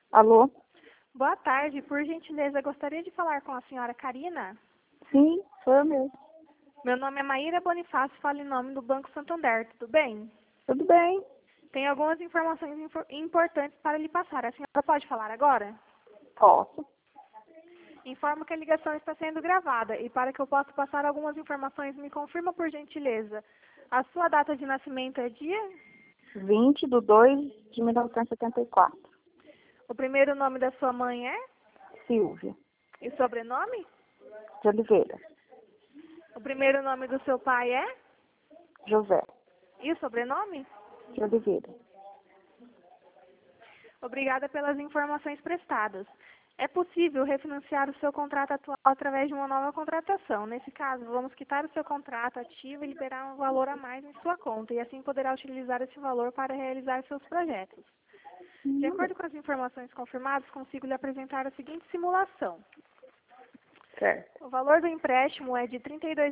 Alô? Boa tarde, por gentileza, gostaria de falar com a senhora Karina? Sim, sou eu mesmo. Meu nome é Maíra Bonifácio, falo em nome do Banco Santander, tudo bem? Tudo bem? Tenho algumas informações importantes para lhe passar. A senhora pode falar agora? Posso. Informo que a ligação está sendo gravada e para que eu possa passar algumas informações, me confirma por gentileza. A sua data de nascimento é dia? 20/2/1974. O primeiro nome da sua mãe é? Silvia E sobrenome? de Oliveira. O primeiro nome do seu pai é? José E o sobrenome? de Oliveira. Obrigada pelas informações prestadas. É possível refinanciar o seu contrato atual através de uma nova contratação. Nesse caso, vamos quitar o seu contrato ativo e liberar um valor a mais em sua conta, e assim poderá utilizar esse valor para realizar seus projetos. De acordo com as informações confirmadas, consigo lhe apresentar a seguinte simulação. Certo. O valor do empréstimo é de R$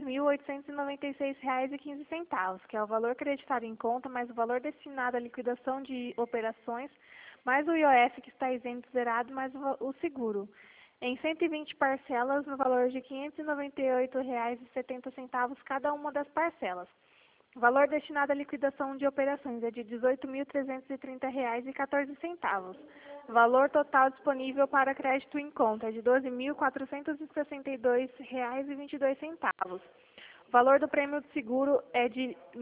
32.896,15, que é o valor creditado em conta, mais o valor destinado à liquidação de operações, mais o IOF que está isento zerado, mais o seguro, em 120 parcelas no valor de R$ 598,70 cada uma das parcelas. O valor destinado à liquidação de operações é de R$ 18.330,14. O valor total disponível para crédito em conta é de R$ 12.462,22. O valor do prêmio de seguro é de R$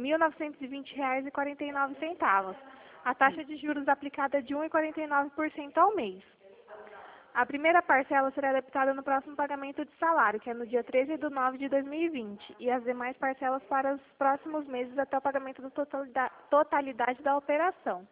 1.920,49. A taxa de juros aplicada é de 1,49% ao mês. A primeira parcela será debitada no próximo pagamento de salário, que é no dia 13/9/2020, e as demais parcelas para os próximos meses até o pagamento da totalidade da operação.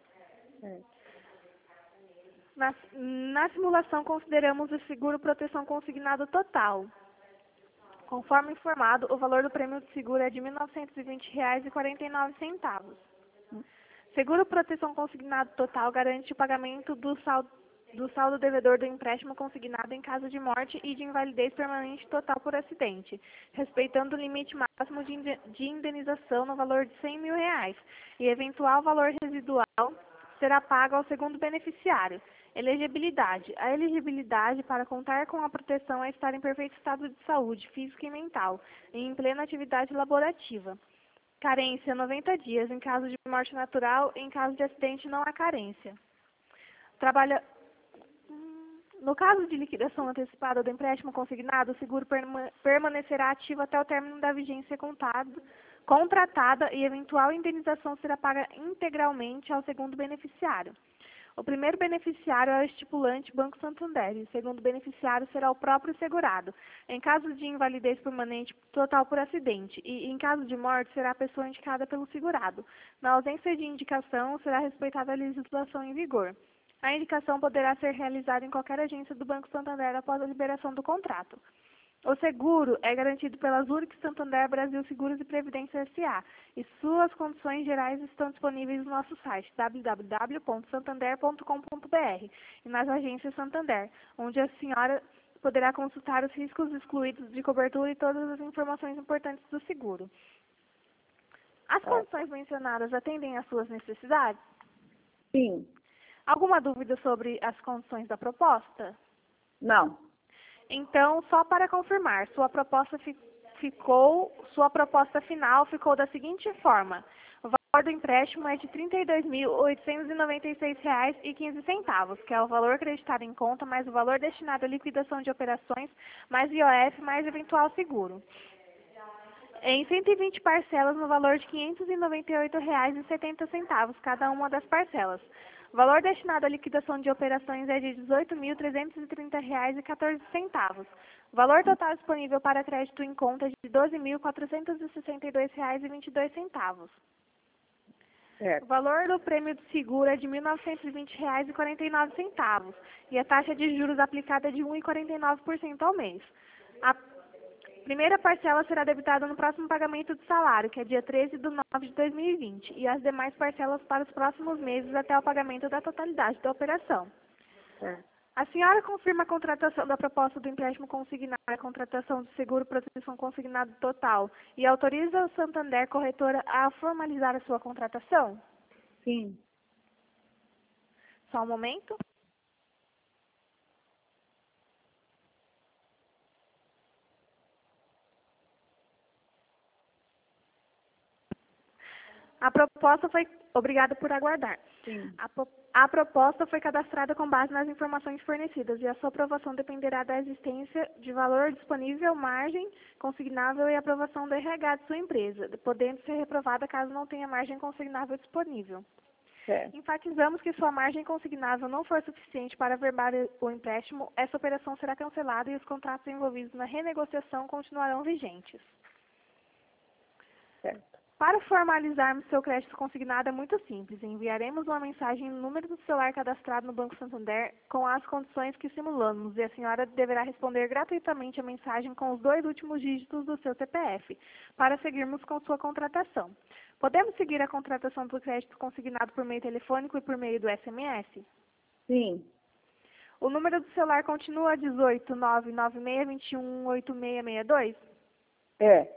Na simulação, consideramos o seguro proteção consignado total. Conforme informado, o valor do prêmio de seguro é de R$ 1.920,49. Seguro proteção consignado total garante o pagamento do saldo devedor do empréstimo consignado em caso de morte e de invalidez permanente total por acidente, respeitando o limite máximo de indenização no valor de R$ 100 mil, e eventual valor residual será pago ao segundo beneficiário. Elegibilidade. A elegibilidade para contar com a proteção é estar em perfeito estado de saúde física e mental e em plena atividade laborativa. Carência, 90 dias. Em caso de morte natural, em caso de acidente, não há carência. No caso de liquidação antecipada do empréstimo consignado, o seguro permanecerá ativo até o término da vigência contratada e eventual indenização será paga integralmente ao segundo beneficiário. O primeiro beneficiário é o estipulante Banco Santander, e o segundo beneficiário será o próprio segurado. Em caso de invalidez permanente total por acidente e em caso de morte, será a pessoa indicada pelo segurado. Na ausência de indicação, será respeitada a legislação em vigor. A indicação poderá ser realizada em qualquer agência do Banco Santander após a liberação do contrato. O seguro é garantido pela Zurich Santander Brasil Seguros e Previdência S.A. e suas condições gerais estão disponíveis no nosso site www.santander.com.br e nas agências Santander, onde a senhora poderá consultar os riscos excluídos de cobertura e todas as informações importantes do seguro. As condições mencionadas atendem às suas necessidades? Sim. Alguma dúvida sobre as condições da proposta? Não. Então, só para confirmar, sua proposta final ficou da seguinte forma: o valor do empréstimo é de R$ 32.896,15, que é o valor acreditado em conta, mais o valor destinado à liquidação de operações, mais IOF, mais eventual seguro. Em 120 parcelas no valor de R$ 598,70 cada uma das parcelas. O valor destinado à liquidação de operações é de R$ 18.330,14. O valor total disponível para crédito em conta é de R$ 12.462,22. O valor do prêmio de seguro é de R$ 1.920,49 e a taxa de juros aplicada é de 1,49% ao mês. A primeira parcela será debitada no próximo pagamento de salário, que é dia 13/9/2020, e as demais parcelas para os próximos meses até o pagamento da totalidade da operação. A senhora confirma a contratação da proposta do empréstimo consignado, a contratação do seguro proteção consignado total e autoriza o Santander Corretora a formalizar a sua contratação? Sim. Só um momento. A proposta foi... Obrigada por aguardar. Sim. A proposta foi cadastrada com base nas informações fornecidas e a sua aprovação dependerá da existência de valor disponível, margem consignável e aprovação do RH de sua empresa, podendo ser reprovada caso não tenha margem consignável disponível. Certo. Enfatizamos que sua margem consignável não for suficiente para averbar o empréstimo, essa operação será cancelada e os contratos envolvidos na renegociação continuarão vigentes. Certo. Para formalizarmos seu crédito consignado é muito simples. Enviaremos uma mensagem no número do celular cadastrado no Banco Santander com as condições que simulamos e a senhora deverá responder gratuitamente a mensagem com os 2 últimos dígitos do seu CPF para seguirmos com sua contratação. Podemos seguir a contratação do crédito consignado por meio telefônico e por meio do SMS? Sim. O número do celular continua 18996218662? É.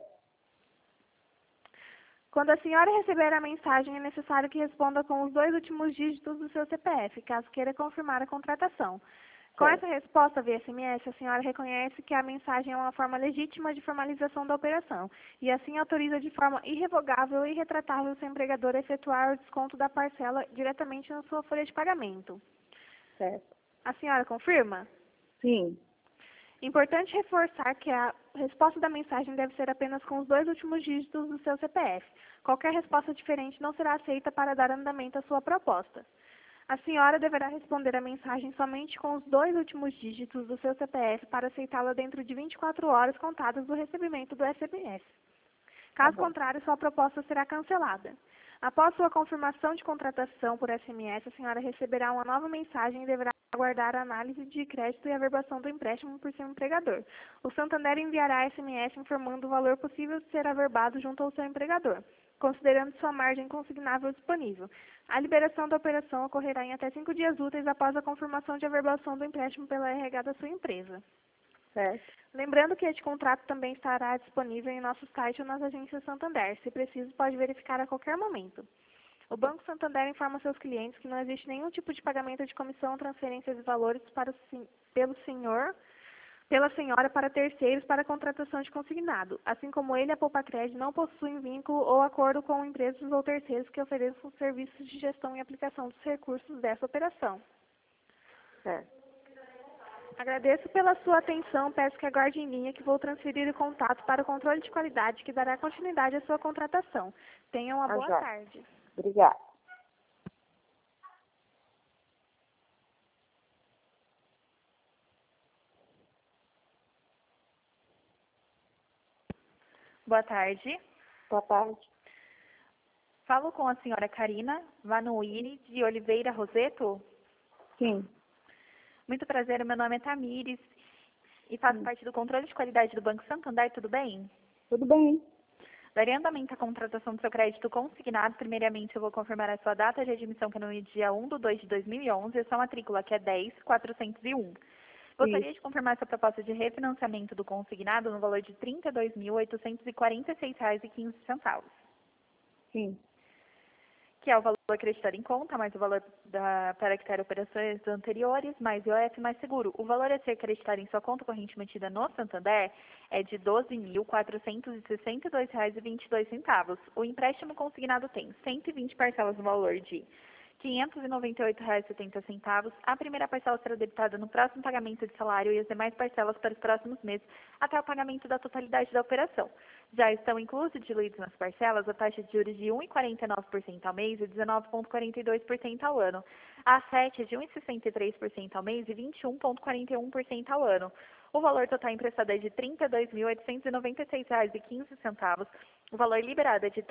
Quando a senhora receber a mensagem, é necessário que responda com os 2 últimos dígitos do seu CPF, caso queira confirmar a contratação. Com essa resposta via SMS, a senhora reconhece que a mensagem é uma forma legítima de formalização da operação e assim autoriza de forma irrevogável e irretratável o seu empregador a efetuar o desconto da parcela diretamente na sua folha de pagamento. Certo. A senhora confirma? Sim. Importante reforçar que a resposta da mensagem deve ser apenas com os 2 últimos dígitos do seu CPF. Qualquer resposta diferente não será aceita para dar andamento à sua proposta. A senhora deverá responder a mensagem somente com os 2 últimos dígitos do seu CPF para aceitá-la dentro de 24 horas contadas do recebimento do SMS. Caso contrário, sua proposta será cancelada. Após sua confirmação de contratação por SMS, a senhora receberá uma nova mensagem e deverá aguardar a análise de crédito e averbação do empréstimo por seu empregador. O Santander enviará SMS informando o valor possível de ser averbado junto ao seu empregador, considerando sua margem consignável disponível. A liberação da operação ocorrerá em até 5 dias úteis após a confirmação de averbação do empréstimo pela RH da sua empresa. Certo. Lembrando que este contrato também estará disponível em nosso site ou nas agências Santander. Se preciso, pode verificar a qualquer momento. O Banco Santander informa seus clientes que não existe nenhum tipo de pagamento de comissão, transferências e valores pela senhora para terceiros para a contratação de consignado. Assim como ele, a Poupacred não possuem vínculo ou acordo com empresas ou terceiros que ofereçam serviços de gestão e aplicação dos recursos dessa operação. Certo. Agradeço pela sua atenção, peço que aguarde em linha que vou transferir o contato para o controle de qualidade que dará continuidade à sua contratação. Tenha uma boa tarde. Obrigada. Boa tarde. Boa tarde. Falo com a senhora Karina Vanuini de Oliveira Roseto. Sim. Muito prazer, meu nome é Tamires e faço parte do controle de qualidade do Banco Santander, tudo bem? Tudo bem. Daria andamento à contratação do seu crédito consignado. Primeiramente, eu vou confirmar a sua data de admissão, que é no dia 1/2/2011, e a sua matrícula, que é 10.401. Gostaria de confirmar sua proposta de refinanciamento do consignado no valor de R$ 32.846,15. Sim. Que é o valor acreditado em conta, mais o valor para quitar operações anteriores, mais IOF, mais seguro. O valor a ser acreditado em sua conta corrente mantida no Santander é de R$ 12.462,22. O empréstimo consignado tem 120 parcelas no valor de R$ 598,70. A primeira parcela será debitada no próximo pagamento de salário e as demais parcelas para os próximos meses até o pagamento da totalidade da operação. Já estão inclusos diluídos nas parcelas a taxa de juros de 1,49% ao mês e 19,42% ao ano. A 7 é de 1,63% ao mês e 21,41% ao ano. O valor total emprestado é de R$ 32.896,15. O valor liberado é de R$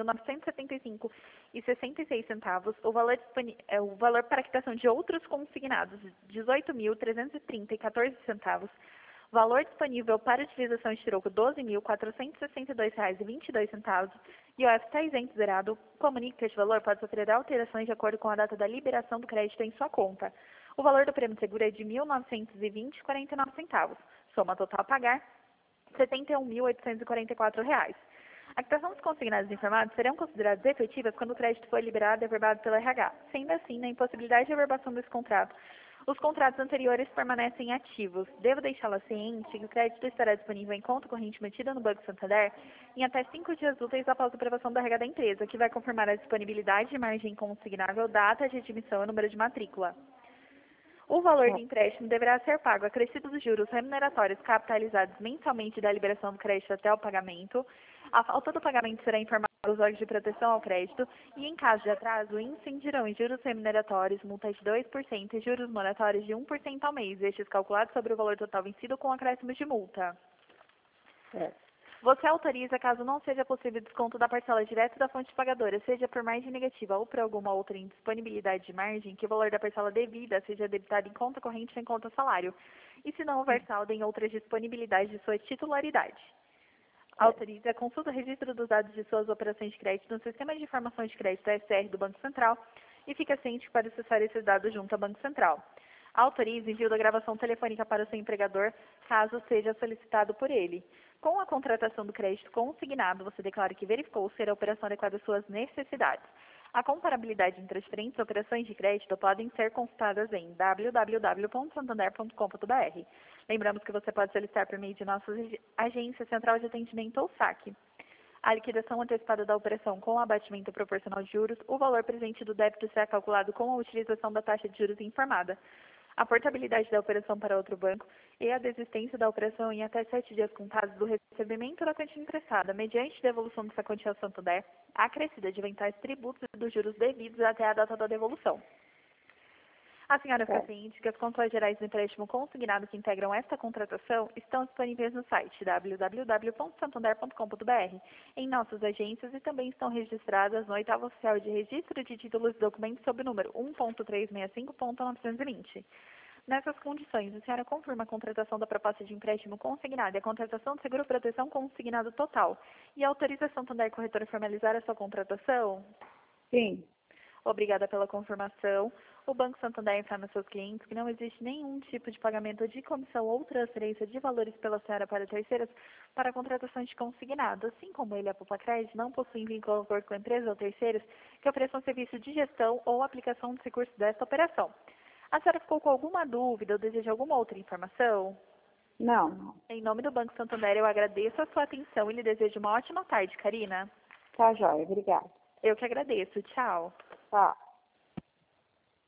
30.975,66. O valor para quitação de outros consignados, R$ 18.330,14. Valor disponível para utilização de troco, R$ 12.462,22. E o IOF está isento zerado. Comunique que este valor pode sofrer alterações de acordo com a data da liberação do crédito em sua conta. O valor do prêmio de seguro é de R$ 1.920,49. Soma total a pagar, R$ 71.844. A quitação dos consignados informados serão consideradas efetivas quando o crédito for liberado e averbado pela RH. Sendo assim, na impossibilidade de averbação desse contrato, Os contratos anteriores permanecem ativos. Devo deixá-la ciente que o crédito estará disponível em conta corrente mantida no Banco Santander em até 5 dias úteis após a aprovação da regra da empresa, que vai confirmar a disponibilidade de margem consignável, data de admissão e número de matrícula. O valor do empréstimo deverá ser pago acrescido dos juros remuneratórios capitalizados mensalmente da liberação do crédito até o pagamento. A falta do pagamento será informada aos órgãos de proteção ao crédito e, em caso de atraso, incidirão em juros remuneratórios, multa de 2% e juros moratórios de 1% ao mês, estes calculados sobre o valor total vencido com acréscimo de multa. Você autoriza, caso não seja possível desconto da parcela direta da fonte pagadora, seja por margem negativa ou por alguma outra indisponibilidade de margem, que o valor da parcela devida seja debitado em conta corrente ou em conta salário, e se não houver saldo em outras disponibilidades de sua titularidade. Autorize a consulta e registro dos dados de suas operações de crédito no Sistema de Informações de Crédito SR do Banco Central e fique ciente que pode acessar esses dados junto ao Banco Central. Autorize envio da gravação telefônica para o seu empregador, caso seja solicitado por ele. Com a contratação do crédito consignado, você declara que verificou ser a operação adequada às suas necessidades. A comparabilidade entre as diferentes operações de crédito podem ser consultadas em www.santander.com.br. Lembramos que você pode solicitar por meio de nossa agência central de atendimento ou saque. A liquidação antecipada da operação com abatimento proporcional de juros, o valor presente do débito será calculado com a utilização da taxa de juros informada. A portabilidade da operação para outro banco e a desistência da operação em até 7 dias contados do recebimento da quantia emprestada, mediante devolução dessa quantia ao Santander, acrescida de eventuais tributos e dos juros devidos até a data da devolução. A senhora fica ciente que as contas gerais do empréstimo consignado que integram esta contratação estão disponíveis no site www.santander.com.br, em nossas agências e também estão registradas no 8º Oficial de Registro de Títulos e Documentos sob o número 1.365.920. Nessas condições, a senhora confirma a contratação da proposta de empréstimo consignado e a contratação do seguro proteção consignado total e autoriza a Santander Corretora a formalizar a sua contratação? Sim. Obrigada pela confirmação. O Banco Santander informa aos seus clientes que não existe nenhum tipo de pagamento de comissão ou transferência de valores pela senhora para terceiras para a contratação de consignado, assim como ele e a Popacred não possuem vínculo com a empresa ou terceiros que ofereçam serviço de gestão ou aplicação dos recursos desta operação. A senhora ficou com alguma dúvida ou deseja alguma outra informação? Não. Em nome do Banco Santander, eu agradeço a sua atenção e lhe desejo uma ótima tarde, Karina. Tá, joia. Obrigada. Eu que agradeço. Tchau. Tá.